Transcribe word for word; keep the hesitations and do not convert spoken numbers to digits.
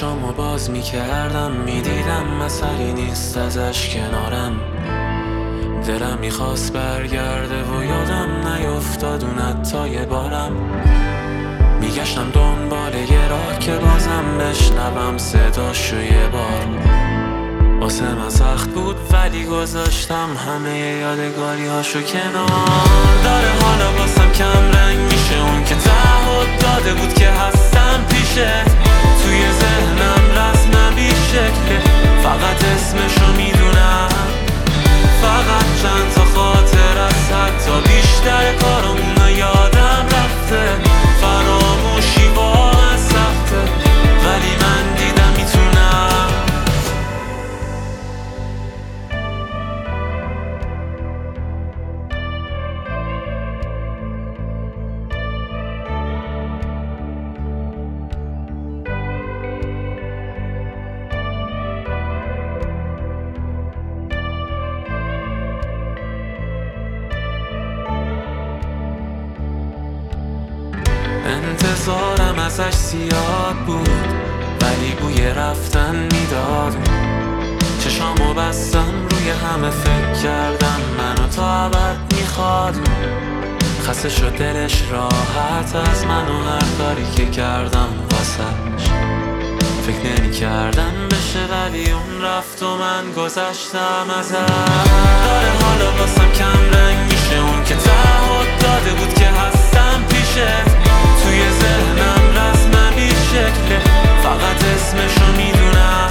چشامو باز میکردم میدیدم مسئله نیست ازش کنارم. دلم میخواست برگرده و یادم نیفتاد اون حتی یه بارم. میگشتم دنبال یه راه که بازم بشنوم صداشو یه بار. واسه من سخت بود ولی گذاشتم همه یادگاری هاشو کنار. داره حالا واسم کم رنگ میشه اون که تعهد داده بود که هستم پیشه. توی ذهنم رسمم بی شکله، فقط اسمشو میدونم. فقط چند تا خاطر از حتی بیشتر کارمون یادم رفته. فراموشی واقعا سخته ولی من دیدم میتونم. انتظارم ازش زیاد بود ولی بوی رفتن میداد. چشامو بستم روی همه فکر کردم منو تا ابد میخواد. خسته شد دلش راحت از من و هر کاری که کردم واسش. فکر نمی کردم بشه ولی اون رفت و من گذشتم ازش. داره حالا واسم کم رنگ میشه اون که تعهد داده بود که هستم پیشه. توی ذهنم رسمم بی شکله، فقط اسمشو میدونم.